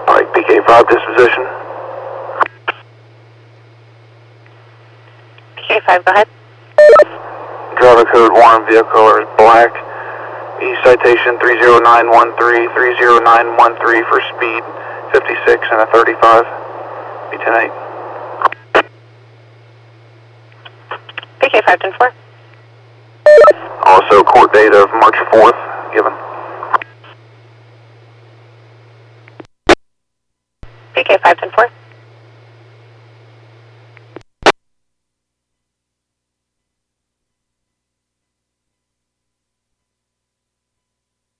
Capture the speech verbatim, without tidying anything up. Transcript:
Pike P K five disposition. P K five, go ahead. Driver code one, vehicle color is black. E citation three zero nine one three, three zero nine one three for speed fifty-six and a thirty-five. B ten eight. P K five ten four. Also court date of March fourth given. P K five ten four.